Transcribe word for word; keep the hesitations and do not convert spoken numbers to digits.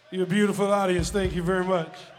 You're a beautiful audience. Thank you very much.